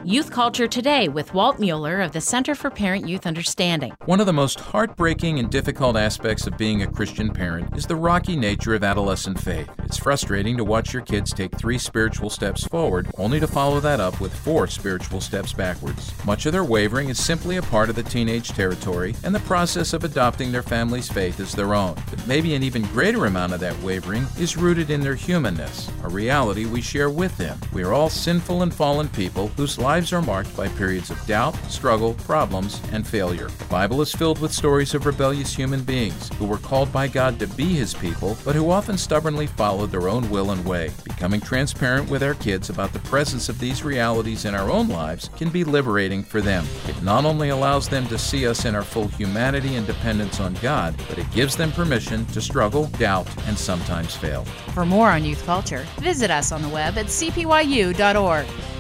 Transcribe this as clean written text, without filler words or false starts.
Youth Culture Today with Walt Mueller of the Center for Parent-Youth Understanding. One of the most heartbreaking and difficult aspects of being a Christian parent is the rocky nature of adolescent faith. It's frustrating to watch your kids take 3 spiritual steps forward, only to follow that up with 4 spiritual steps backwards. Much of their wavering is simply a part of the teenage territory and the process of adopting their family's faith as their own. But maybe an even greater amount of that wavering is rooted in their humanness, a reality we share with them. We are all sinful and fallen people whose lives are marked by periods of doubt, struggle, problems, and failure. The Bible is filled with stories of rebellious human beings who were called by God to be His people, but who often stubbornly followed their own will and way. Becoming transparent with our kids about the presence of these realities in our own lives can be liberating for them. It not only allows them to see us in our full humanity and dependence on God, but it gives them permission to struggle, doubt, and sometimes fail. For more on youth culture, visit us on the web at cpyu.org.